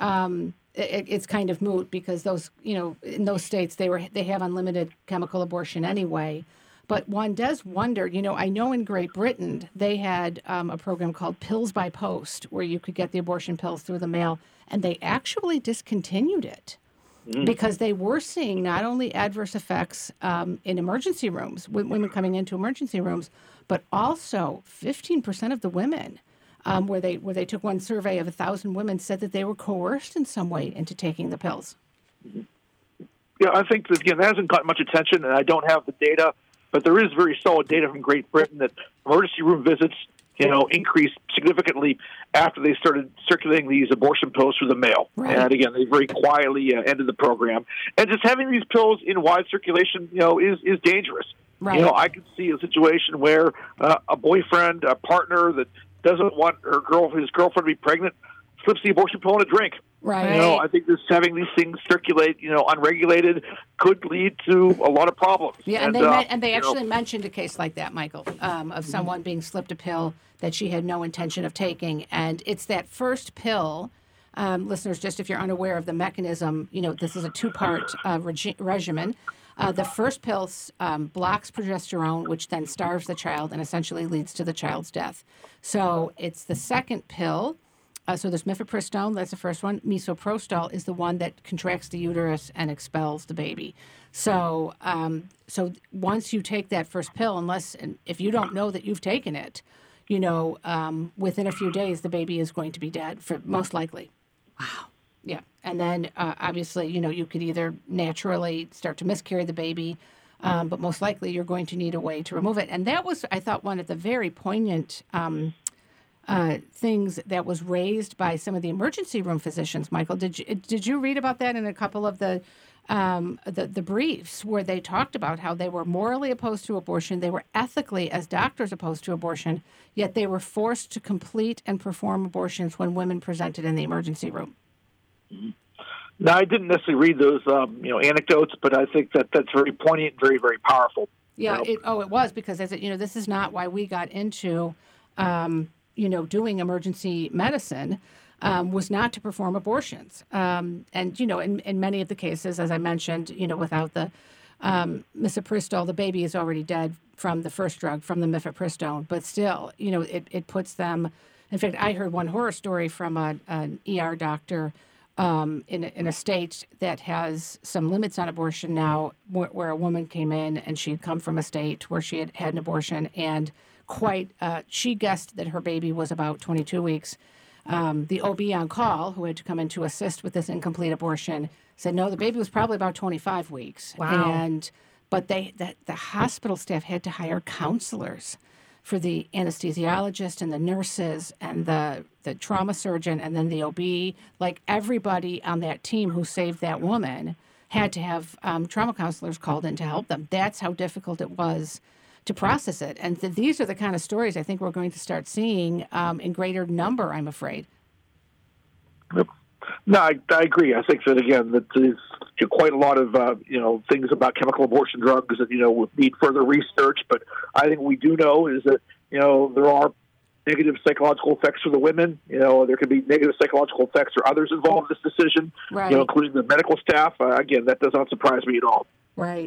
it's kind of moot because those, in those states, they have unlimited chemical abortion anyway. But one does wonder, I know in Great Britain, they had a program called Pills by Post, where you could get the abortion pills through the mail, and they actually discontinued it because they were seeing not only adverse effects in emergency rooms, women coming into emergency rooms, but also 15% of the women, where they took one survey of 1,000 women, said that they were coerced in some way into taking the pills. Yeah, I think that, that hasn't gotten much attention, and I don't have the data. But there is very solid data from Great Britain that emergency room visits, increased significantly after they started circulating these abortion pills through the mail. Right. And again, they very quietly ended the program. And just having these pills in wide circulation, is dangerous. Right. I could see a situation where a boyfriend, a partner that doesn't want his girlfriend to be pregnant, slips the abortion pill in a drink. Right. I think this having these things circulate, unregulated, could lead to a lot of problems. Yeah, and they actually mentioned a case like that, Michael, of someone being slipped a pill that she had no intention of taking, and it's that first pill. Listeners, just if you're unaware of the mechanism, this is a two-part regimen. The first pill blocks progesterone, which then starves the child and essentially leads to the child's death. So it's the second pill. So there's mifepristone, that's the first one. Misoprostol is the one that contracts the uterus and expels the baby. So once you take that first pill, if you don't know that you've taken it, within a few days, the baby is going to be dead, most likely. Wow. Yeah. And then, obviously, you could either naturally start to miscarry the baby, but most likely you're going to need a way to remove it. And that was, I thought, one of the very poignant things that was raised by some of the emergency room physicians. Michael, did you read about that in a couple of the briefs where they talked about how they were morally opposed to abortion, they were ethically, as doctors, opposed to abortion, yet they were forced to complete and perform abortions when women presented in the emergency room? Now, I didn't necessarily read those, anecdotes, but I think that's very poignant, very, very powerful. Yeah. It was because this is not why we got into, doing emergency medicine. Was not to perform abortions. And, in many of the cases, as I mentioned, without the mifepristone, the baby is already dead from the first drug, from the mifepristone. But still, it puts them. In fact, I heard one horror story from an ER doctor in a state that has some limits on abortion now, where a woman came in and she had come from a state where she had had an abortion, and she guessed that her baby was about 22 weeks. The OB on call, who had to come in to assist with this incomplete abortion, said, no, the baby was probably about 25 weeks. Wow. But the hospital staff had to hire counselors for the anesthesiologist and the nurses and the trauma surgeon and then the OB. Like, everybody on that team who saved that woman had to have trauma counselors called in to help them. That's how difficult it was to process it. And these are the kind of stories I think we're going to start seeing in greater number, I'm afraid. Yep. No, I agree. I think that, again, that there's quite a lot of, things about chemical abortion drugs that, need further research. But I think what we do know is that, there are negative psychological effects for the women. There could be negative psychological effects for others involved in this decision, right. Including the medical staff. Again, that does not surprise me at all. Right.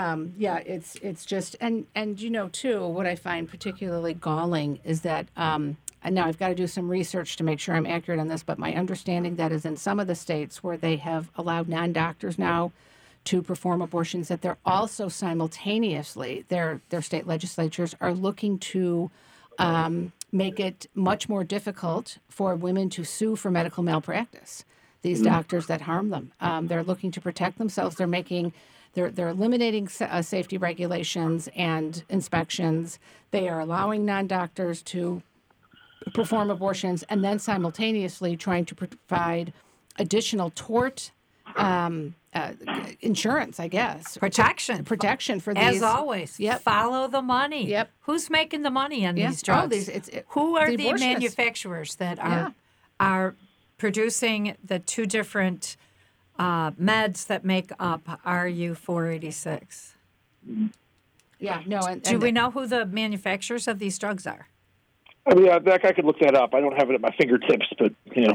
It's just, and too, what I find particularly galling is that, and now I've got to do some research to make sure I'm accurate on this, but my understanding that is in some of the states where they have allowed non-doctors now to perform abortions, that they're also simultaneously, their state legislatures are looking to make it much more difficult for women to sue for medical malpractice, these doctors that harm them. They're looking to protect themselves. They're eliminating safety regulations and inspections. They are allowing non-doctors to perform abortions and then simultaneously trying to provide additional tort insurance, I guess. Protection for these. As always. Yep. Follow the money. Yep. Who's making the money on these drugs? Who are the manufacturers that are producing the two different meds that make up RU486? Yeah, no. Do we know who the manufacturers of these drugs are? I could look that up. I don't have it at my fingertips, but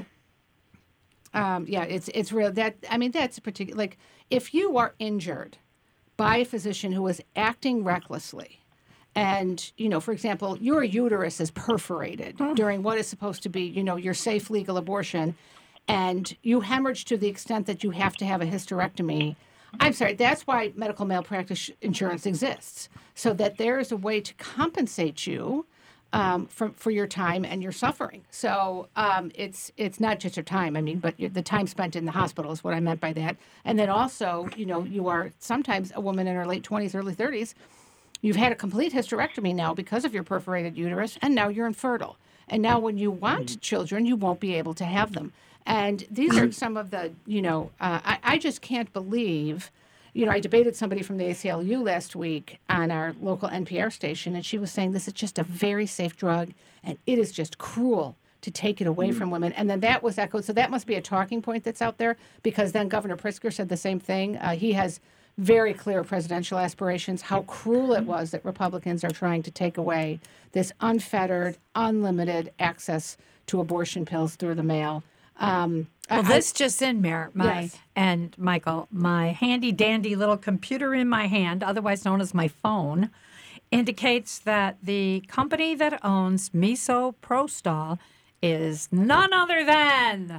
it's real. That's a particular. Like, if you are injured by a physician who is acting recklessly, and for example, your uterus is perforated during what is supposed to be your safe legal abortion, and you hemorrhage to the extent that you have to have a hysterectomy, I'm sorry, that's why medical malpractice insurance exists, so that there is a way to compensate you for your time and your suffering. So it's not just your time, but the time spent in the hospital is what I meant by that. And then also, you are sometimes a woman in her late 20s, early 30s. You've had a complete hysterectomy now because of your perforated uterus, and now you're infertile. And now when you want children, you won't be able to have them. And these are some of the, I just can't believe, I debated somebody from the ACLU last week on our local NPR station, and she was saying this is just a very safe drug, and it is just cruel to take it away from women. And then that was echoed. So that must be a talking point that's out there, because then Governor Pritzker said the same thing. He has very clear presidential aspirations, how cruel it was that Republicans are trying to take away this unfettered, unlimited access to abortion pills through the mail. This just in, Mayor, yes. And Michael, my handy-dandy little computer in my hand, otherwise known as my phone, indicates that the company that owns Misoprostol is none other than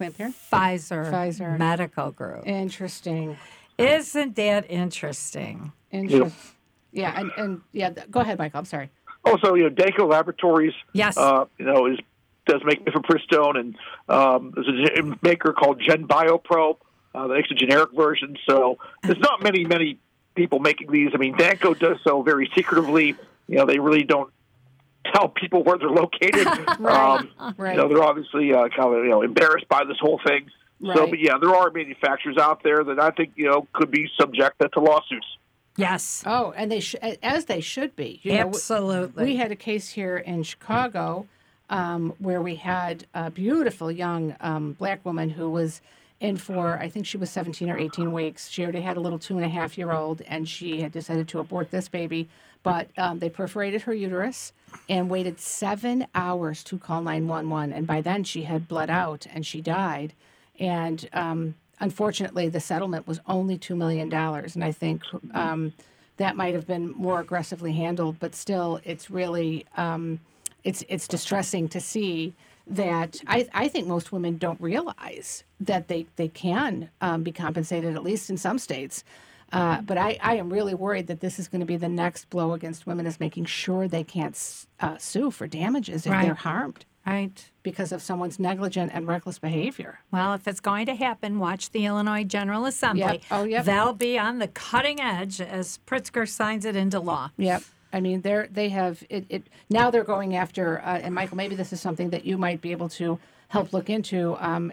Pfizer Medical Group. Interesting. Isn't that interesting? Interesting. Yeah, and go ahead, Michael. I'm sorry. Also, Danco Laboratories, yes, does make mifepristone, and there's a maker called GenBioPro that makes a generic version. So there's not many people making these. Danco does so very secretively. They really don't tell people where they're located. Right. They're obviously kind of embarrassed by this whole thing. Right. So, but there are manufacturers out there that I think could be subjected to lawsuits. Yes. Oh, and as they should be. Absolutely. We had a case here in Chicago where we had a beautiful young black woman who was And for, I think she was 17 or 18 weeks. She already had a little 2.5-year-old, and she had decided to abort this baby. But they perforated her uterus and waited 7 hours to call 911. And by then, she had bled out, and she died. And unfortunately, the settlement was only $2 million. And I think that might have been more aggressively handled. But still, it's really, it's distressing to see that I think most women don't realize that they can be compensated, at least in some states. But I am really worried that this is going to be the next blow against women, is making sure they can't sue for damages if they're harmed. Right. Because of someone's negligent and reckless behavior. Well, if it's going to happen, watch the Illinois General Assembly. Yep. Oh, yep. They'll be on the cutting edge as Pritzker signs it into law. Yep. I mean, they have it. Now they're going after, and Michael, maybe this is something that you might be able to help look into,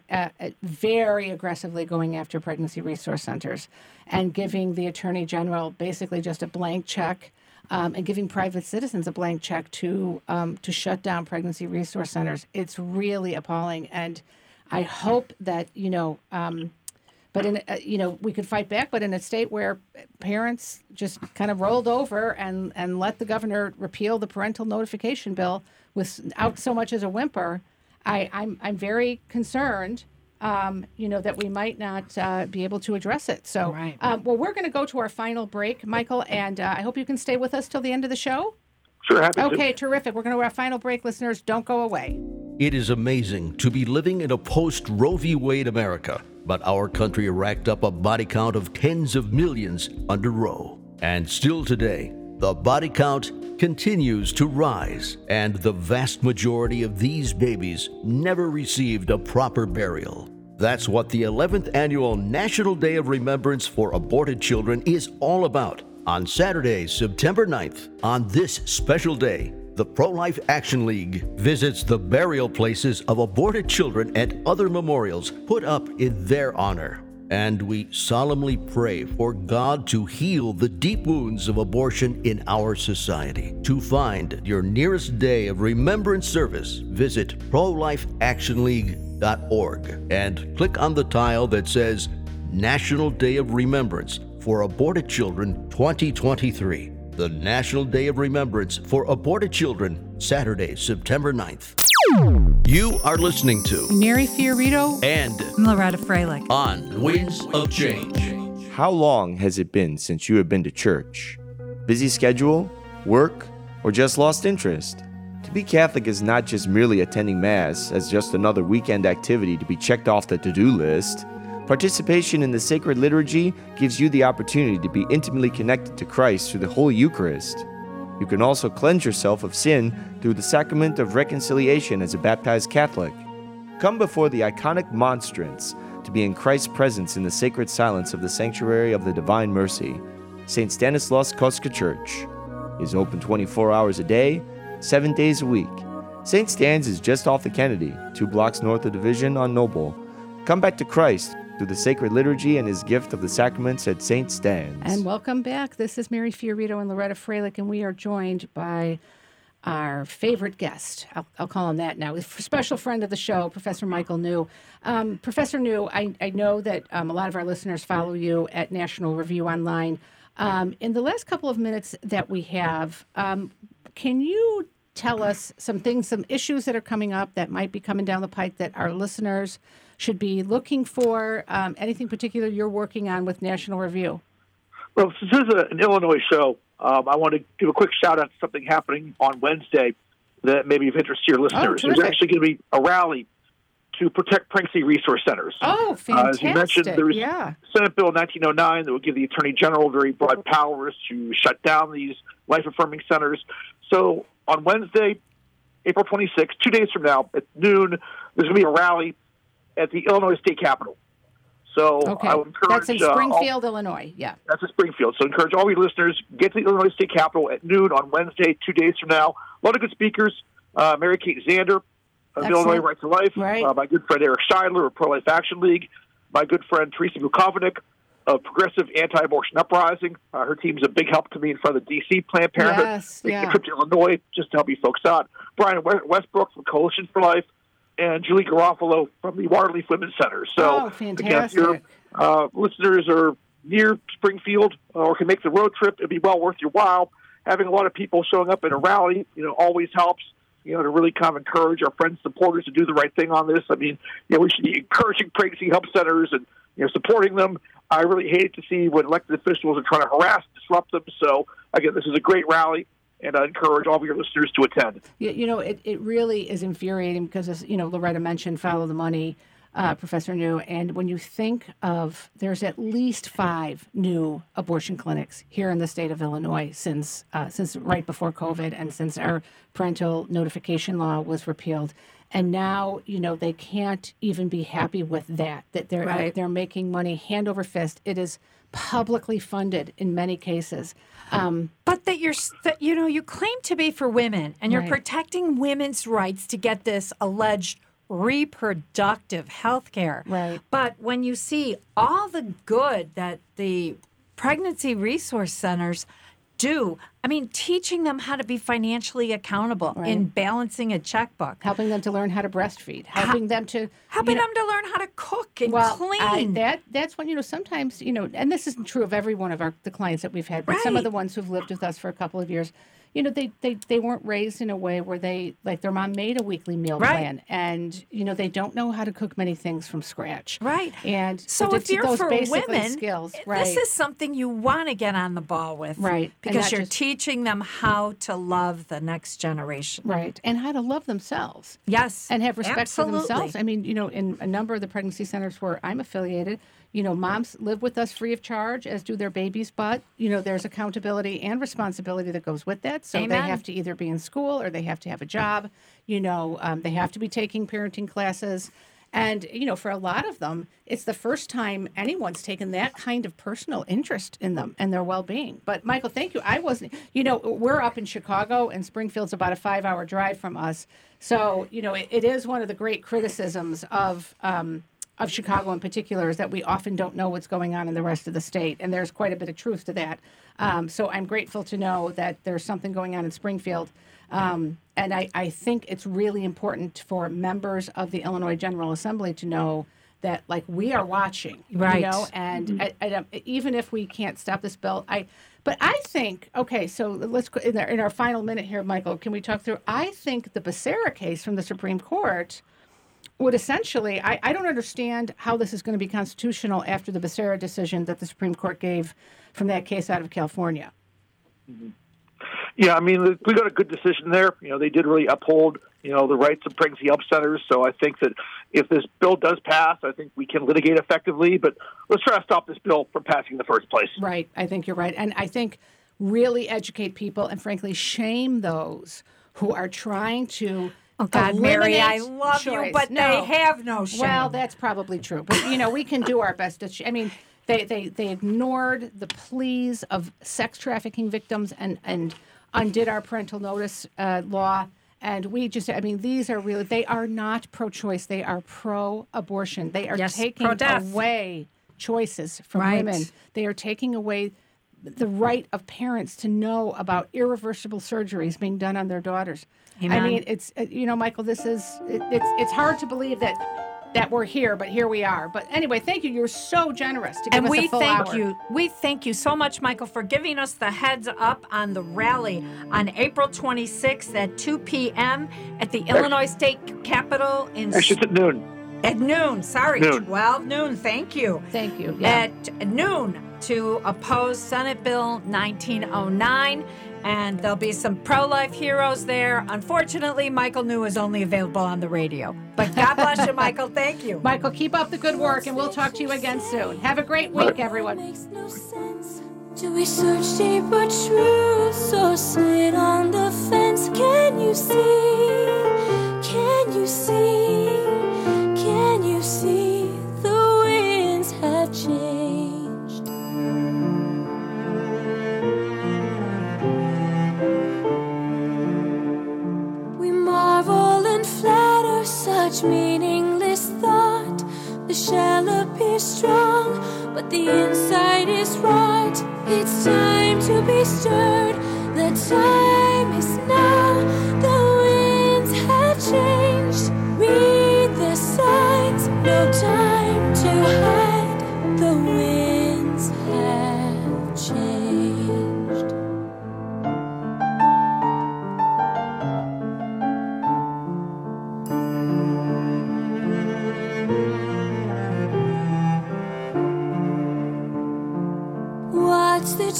very aggressively going after pregnancy resource centers and giving the Attorney General basically just a blank check, and giving private citizens a blank check to shut down pregnancy resource centers. It's really appalling, and I hope that but in we could fight back. But in a state where parents just kind of rolled over and let the governor repeal the parental notification bill without so much as a whimper, I'm very concerned. That we might not be able to address it. So, right. Well, we're going to go to our final break, Michael, and I hope you can stay with us till the end of the show. Sure, happy to. Okay, terrific. We're going to our final break, listeners. Don't go away. It is amazing to be living in a post-Roe v. Wade America, but our country racked up a body count of tens of millions under Roe. And still today, the body count continues to rise, and the vast majority of these babies never received a proper burial. That's what the 11th Annual National Day of Remembrance for Aborted Children is all about. On Saturday, September 9th, on this special day, the Pro-Life Action League visits the burial places of aborted children and other memorials put up in their honor. And we solemnly pray for God to heal the deep wounds of abortion in our society. To find your nearest day of remembrance service, visit prolifeactionleague.org and click on the tile that says National Day of Remembrance for Aborted Children 2023. The National Day of Remembrance for Aborted Children, Saturday, September 9th. You are listening to Mary Fiorito and Loretta Freilich on Winds of Change. How long has it been since you have been to church? Busy schedule, work, or just lost interest? To be Catholic is not just merely attending Mass as just another weekend activity to be checked off the to-do list. Participation in the sacred liturgy gives you the opportunity to be intimately connected to Christ through the Holy Eucharist. You can also cleanse yourself of sin through the sacrament of reconciliation as a baptized Catholic. Come before the iconic monstrance to be in Christ's presence in the sacred silence of the Sanctuary of the Divine Mercy. St. Stanislaus Kostka Church is open 24 hours a day, 7 days a week. St. Stan's is just off the Kennedy, 2 blocks north of Division on Noble. Come back to Christ through the sacred liturgy and his gift of the sacraments at St. Stan's. And welcome back. This is Mary Fiorito and Loretta Freilich, and we are joined by our favorite guest. I'll call him that now. A special friend of the show, Professor Michael New. Professor New, I know that a lot of our listeners follow you at National Review Online. In the last couple of minutes that we have, can you tell us some things, some issues that are coming up that might be coming down the pike that our listeners should be looking for? Anything particular you're working on with National Review? Well, since this is an Illinois show, I want to give a quick shout-out to something happening on Wednesday that may be of interest to your listeners. There's actually going to be a rally to protect pregnancy resource centers. Oh, fantastic. As you mentioned, there's Senate Bill 1909 that will give the Attorney General very broad powers to shut down these life-affirming centers. So on Wednesday, April 26th, 2 days from now, at noon, there's going to be a rally at the Illinois State Capitol. So I would encourage... That's in Springfield, Illinois, yeah. That's in Springfield. So encourage all your listeners, get to the Illinois State Capitol at noon on Wednesday, 2 days from now. A lot of good speakers. Mary Kate Zander of Illinois Right to Life. Right. My good friend Eric Scheidler of Pro-Life Action League. My good friend Teresa Bukovnik of Progressive Anti-Abortion Uprising. Her team's a big help to me in front of the D.C. Planned Parenthood. Making a trip to Illinois just to help you folks out. Brian Westbrook from Coalition for Life. and Julie Garofalo from the Waterleaf Women's Center. So, fantastic. Again, if your listeners are near Springfield or can make the road trip, it'd be well worth your while. Having a lot of people showing up in a rally, always helps, to really kind of encourage our friends, supporters to do the right thing on this. I mean, we should be encouraging pregnancy help centers and, supporting them. I really hate to see when elected officials are trying to harass, disrupt them. So, again, this is a great rally, and I encourage all of your listeners to attend. It really is infuriating because, as Loretta mentioned, follow the money, Professor New. And when you think of, there's at least 5 new abortion clinics here in the state of Illinois since right before COVID and since our parental notification law was repealed. And now, they can't even be happy with that they're making money hand over fist. It is publicly funded in many cases. But you claim to be for women, and you're protecting women's rights to get this alleged reproductive health care. Right. But when you see all the good that the pregnancy resource centers do, teaching them how to be financially accountable in balancing a checkbook. Helping them to learn how to breastfeed. Helping them to learn how to cook and clean. That's when, sometimes, and this isn't true of every one of the clients that we've had, but some of the ones who've lived with us for a couple of years, they weren't raised in a way where their mom made a weekly meal plan, and they don't know how to cook many things from scratch. Right. And so if you're those for women, skills, this is something you want to get on the ball with. Right. Because you're teaching them how to love the next generation. Right. And how to love themselves. Yes. And have respect for themselves. In a number of the pregnancy centers where I'm affiliated, moms live with us free of charge, as do their babies, but, there's accountability and responsibility that goes with that. So they have to either be in school or they have to have a job, they have to be taking parenting classes. And, for a lot of them, it's the first time anyone's taken that kind of personal interest in them and their well-being. But, Michael, thank you. I wasn't, we're up in Chicago, and Springfield's about a 5-hour drive from us. So, it is one of the great criticisms of Chicago in particular is that we often don't know what's going on in the rest of the state, and there's quite a bit of truth to that. So I'm grateful to know that there's something going on in Springfield, and I think it's really important for members of the Illinois General Assembly to know that, we are watching, and even if we can't stop this bill, But I think, okay, so let's go in our final minute here, Michael, can we talk through? I think the Becerra case from the Supreme Court would essentially, I don't understand how this is going to be constitutional after the Becerra decision that the Supreme Court gave from that case out of California. Mm-hmm. Yeah, we got a good decision there. They did really uphold, the rights of pregnancy help centers. So I think that if this bill does pass, I think we can litigate effectively. But let's try to stop this bill from passing in the first place. Right. I think you're right. And I think really educate people and, frankly, shame those who are trying to Oh, God, Mary, I love choice. You, but they have no shame. Well, that's probably true. But, we can do our best to... They ignored the pleas of sex trafficking victims and undid our parental notice law. And we just, these are really, they are not pro-choice. They are pro-abortion. They are taking away choices from women. They are taking away the right of parents to know about irreversible surgeries being done on their daughters. Amen. It's, Michael, this is, it's hard to believe that we're here, but here we are. But anyway, thank you. You're so generous to give us a full hour. We thank you so much, Michael, for giving us the heads up on the rally on April 26th at 2 p.m. at the Illinois State Capitol. Actually, it's at noon. At noon, sorry. Noon. 12 noon, thank you. Thank you. Yeah. At noon to oppose Senate Bill 1909. And there'll be some pro-life heroes there. Unfortunately, Michael New is only available on the radio. But God bless you, Michael. Thank you. Michael, keep up the good work, and we'll talk to you again soon. Have a great week, everyone. Makes no sense to research deeper truth, so sit on the fence. Can you see? Can you see? Can you see the winds have changed? Marvel and flatter such meaningless thought. The shell appears strong, but the inside is rot. It's time to be stirred. The time is now. The winds have changed.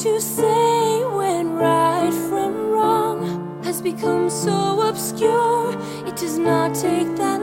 to say when right from wrong has become so obscure. It does not take that